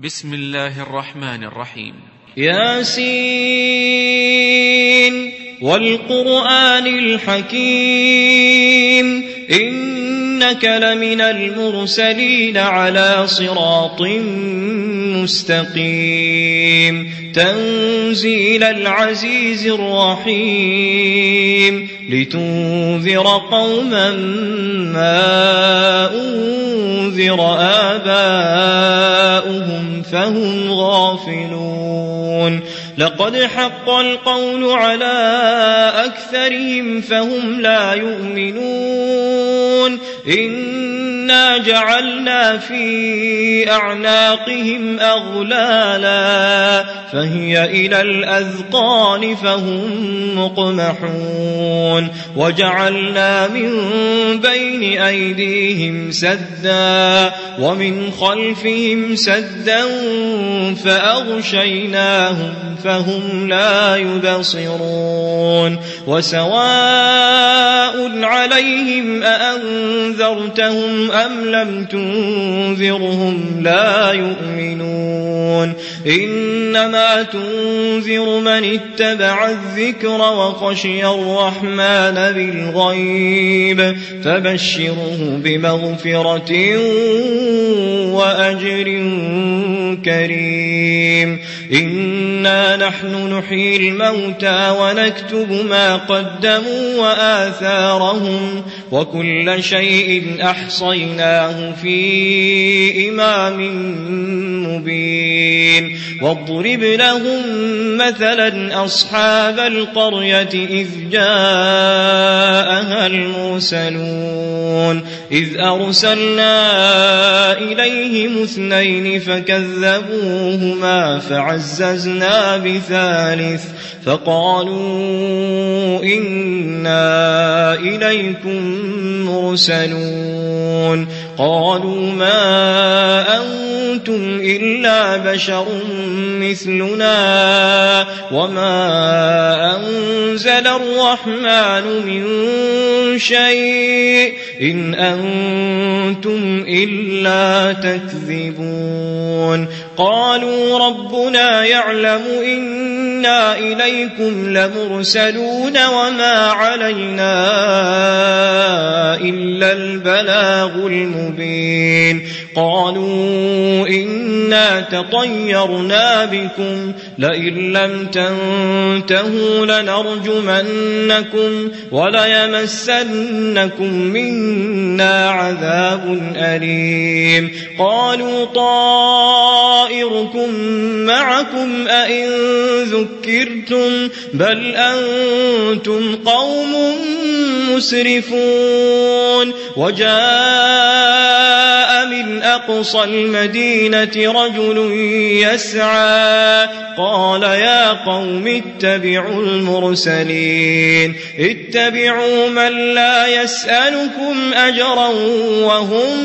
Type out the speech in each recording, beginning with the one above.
بسم الله الرحمن الرحيم. ياسين والقرآن الحكيم إنك لمن المرسلين على صراط مستقيم تنزيل العزيز الرحيم لتنذر قوما ما أنذر آباؤهم فهم غافلون لقد حق القول على أكثرهم فهم لا يؤمنون إنا جعلنا في أعناقهم أغلالا فهي إلى الأذقان فهم مقمحون وجعلنا من بين أيديهم سدا ومن خلفهم سدا فأغشيناهم فهم لا يبصرون وسواء عليهم أأنذرتهم أم لم تنذرهم لا يؤمنون إنما تنذر من اتبع الذكر وخشي الرحمن بالغيب فبشره بمغفرة وأجر كريم إنا نحن نحيي الموتى ونكتب ما قدموا وآثارهم وكل شيء أحصيناه في إمام مبين واضرب لهم مثلا أصحاب القرية إذ جاءها المرسلون إذ أرسلنا إليهم اثنين فكذبوهما فعززنا بثالث فقالوا إنا إليكم مرسلون قالوا ما أنتم إلا بشر مثلنا وما أنزل الرحمن من شيء إن أنتم إلا تكذبون قالوا ربنا يعلم إنا إليكم لمرسلون وما علينا إلا البلاغ المبين قالوا إنا تطيرنا بكم لئن لم تنتهوا لنرجمنكم وليمسنكم منا عذاب أليم قالوا طائركم معكم أئن ذكرتم بل أنتم قوم مسرفون وجاء من أقصى المدينة رجل يسعى قال يا قوم اتبعوا المرسلين اتبعوا من لا يسألكم أجرا وهم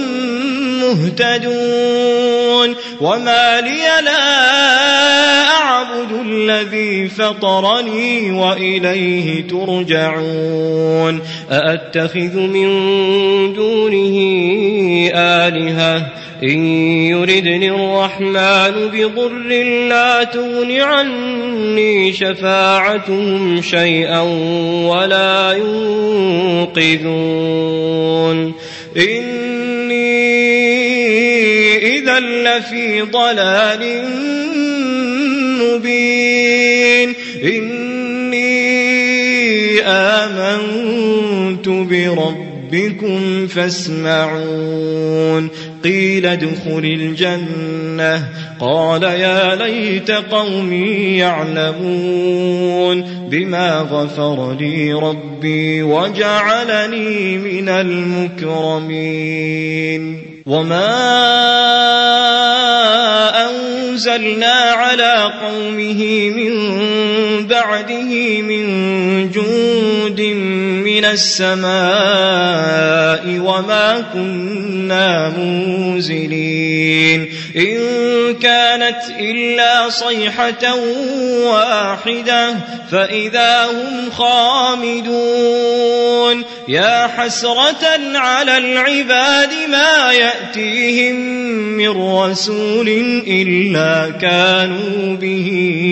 مهتدون وما لي لا أعبد الذي فطرني وإليه ترجعون أأتخذ من دونه آلهة إن يردني الرحمن بضر لا تغن عني شفاعتهم شيئا ولا ينقذون إني إذا لفي ضلال مبين إني آمنت بربكم فاسمعون قيل ادخل الجنة قال يا ليت قومي يعلمون بما غفر لي ربي وجعلني من المكرمين وما أنزلنا على قومه من بعده من جند من من السماء وما كنا منزلين إن كانت إلا صيحة واحدة فإذا هم خامدون يا حسرة على العباد ما يأتيهم من رسول إلا كانوا به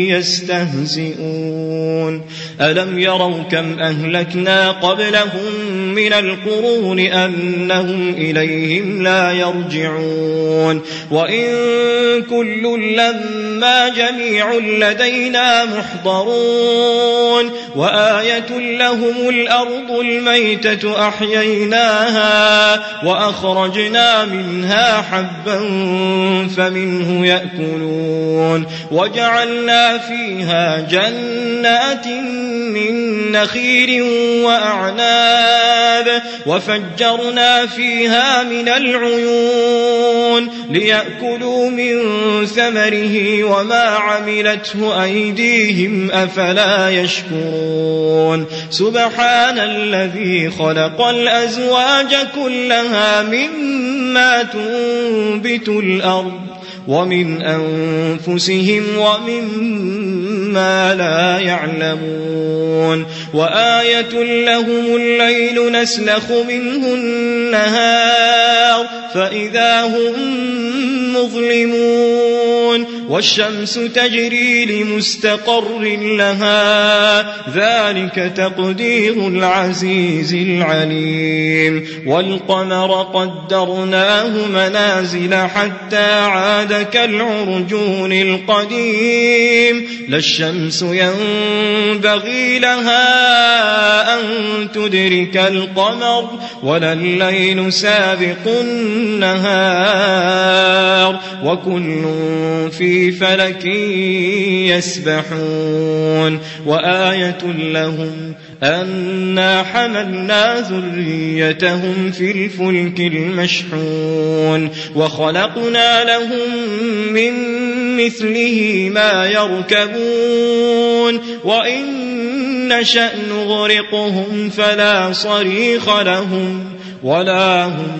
يستهزئون ألم يروا كم أهلكنا قبلهم من القرون أنهم إليهم لا يرجعون وإن كل لما جميع لدينا محضرون وآية لهم الأرض الميتة أحييناها وأخرجنا منها حبا فمنه يأكلون وجعلنا فيها جنات من نخيل وأعناب وفجرنا فيها من العيون ليأكلوا من ثمره وما عملته أيديهم أفلا يشكرون سبحان الذي خلق الأزواج كلها مما تنبت الأرض ومن أنفسهم ومما لا يعلمون وآية لهم الليل نسلخ منه النهار فإذا هم مظلمون والشمس تجري لمستقر لها ذلك تقدير العزيز العليم والقمر قدرناه منازل حتى عاد كالعرجون القديم لا الشمس ينبغي لها أن تدرك القمر ولا الليل سابق النهار وكل في فلك يسبحون وآية لهم أنا حملنا ذريتهم في الفلك المشحون وخلقنا لهم من مثله ما يركبون وإن نشأ نغرقهم فلا صريخ لهم ولا هم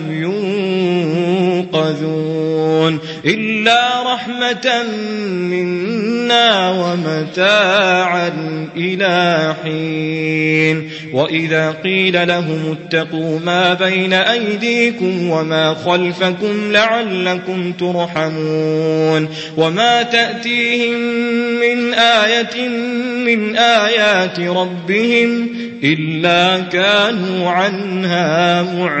ينقذون إلا رحمة منا ومتاعا إلى حين وإذا قيل لهم اتقوا ما بين أيديكم وما خلفكم لعلكم ترحمون وما تأتيهم من آية من آيات ربهم إلا كانوا عنها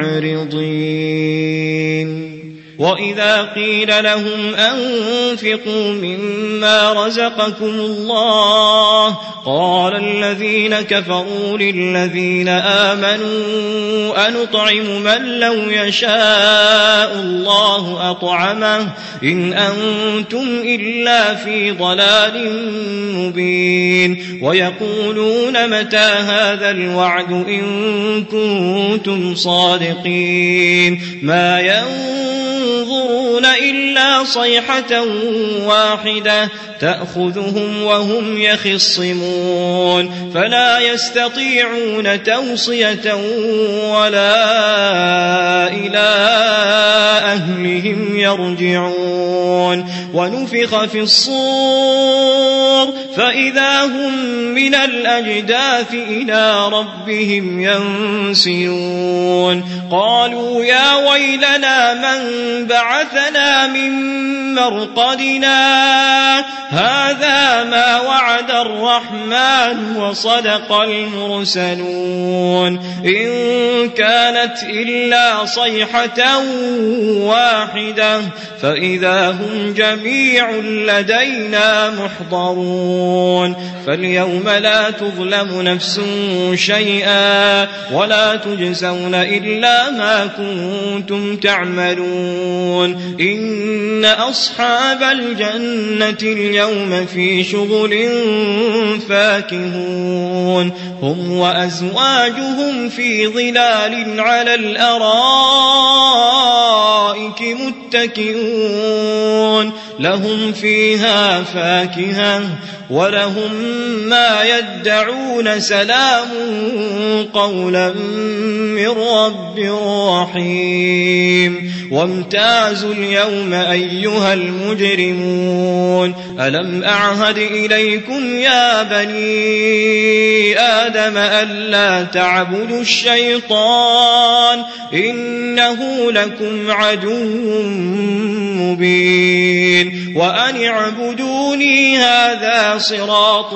معرضين وإذا قيل لهم أنفقوا مما رزقكم الله قال الذين كفروا للذين آمنوا أنطعم من لو يشاء الله أطعمه إن أنتم إلا في ضلال مبين ويقولون متى هذا الوعد إن كنتم صادقين ما ينظرون إلا صيحة واحدة تأخذهم وهم يخصمون فلا يستطيعون توصية ولا إلى أهلهم يرجعون ونفخ في الصور فإذا هم من الأجداث إلى ربهم ينسلون قالوا يا ويلنا من بعثنا من مرقدنا هذا ما وعد الرحمن وصدق المرسلون إن كانت إلا صيحة واحدة فإذا هم جميع لدينا محضرون فاليوم لا تظلم نفس شيئا ولا تجزون إلا ما كنتم تعملون إن أصحاب الجنة اليوم في شغل فاكهون هم وأزواجهم في ظلال على الأرائك متكئون لهم فيها فاكهة ولهم ما يدعون سلام قولا من رب رحيم وامتازوا اليوم أيها المجرمون ألم أعهد إليكم يا بني آدم ألا تعبدوا الشيطان إنه لكم عدو مبين وأن اعبدوني هذا صراط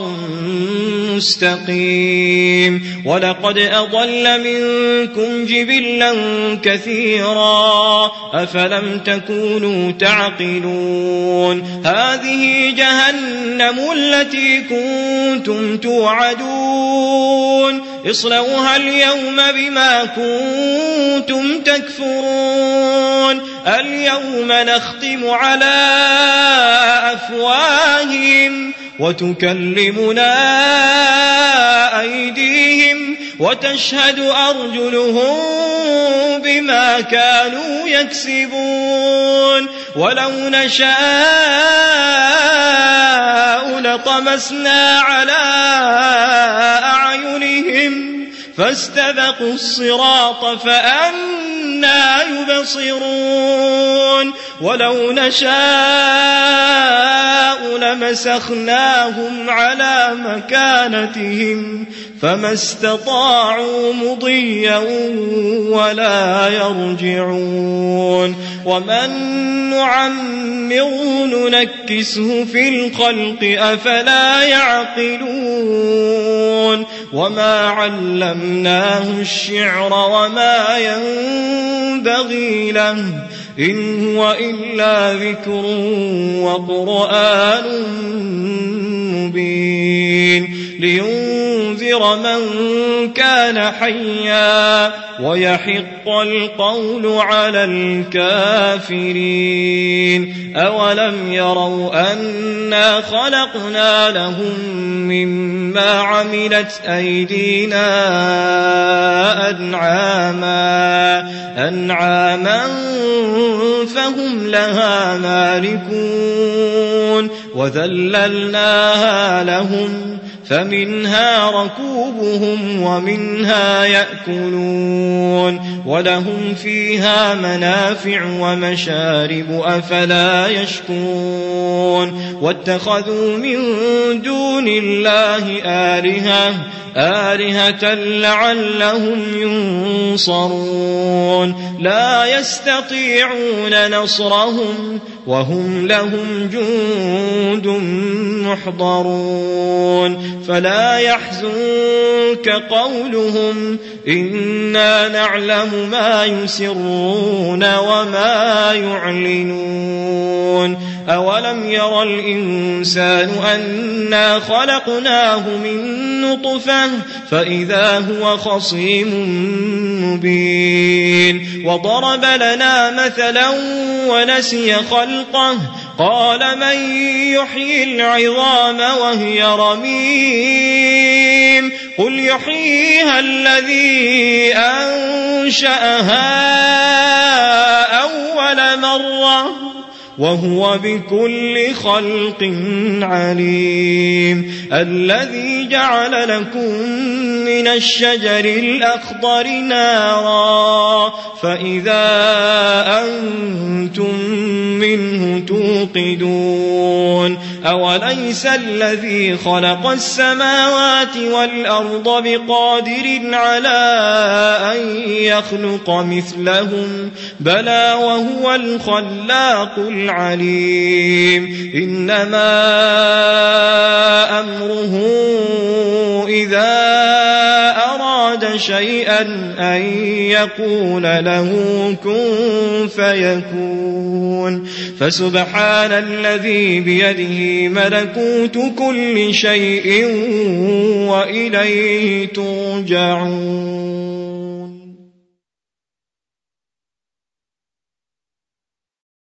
مستقيم ولقد أضل منكم جبلا كثيرا أفلم تكونوا تعقلون هذه جهنم التي كنتم توعدون اصلوها اليوم بما كنتم تكفرون اليوم نختم على أفواههم وتكلمنا أيديهم وتشهد أرجلهم بما كانوا يكسبون ولو نشاء لطمسنا على أعينهم فاستبقوا الصراط فأنى يبصرون ولو نشاء لمسخناهم على مكانتهم فما استطاعوا مضيا ولا يرجعون ومن نعمره ننكسه في الخلق أفلا يعقلون وما علمناه الشعر وما ينبغي له إن هو إلا ذكر وقرآن مبين لينذر من كان حيا ويحق القول على الكافرين أولم يروا أنا خلقنا لهم مما عملت أيدينا أنعاما فهم لها مالكون وذللناها لهم فمنها ركوبهم ومنها يأكلون ولهم فيها منافع ومشارب أفلا يشكرون واتخذوا من دون الله آلهة لعلهم ينصرون لا يستطيعون نصرهم وهم لهم جند محضرون فلا يحزنك قولهم إنا نعلم ما يسرون وما يعلنون أولم ير الإنسان أنا خلقناه من نطفة فإذا هو خصيم مبين وضرب لنا مثلا ونسي خلقه قال من يحيي العظام وهي رميم قل يحييها الذي أنشأها أول مرة وهو بكل خلق عليم الذي جعل لكم من الشجر الأخضر نارا فإذا أنتم منه توقدون أوليس الذي خلق السماوات والأرض بقادر على أن يخلق مثلهم بلى وهو الخلاق العليم إنما أمره إذا أراد شيئا أن يقول له كن فيكون فسبحان الذي بيده ملكوت كل شيء وإليه ترجعون.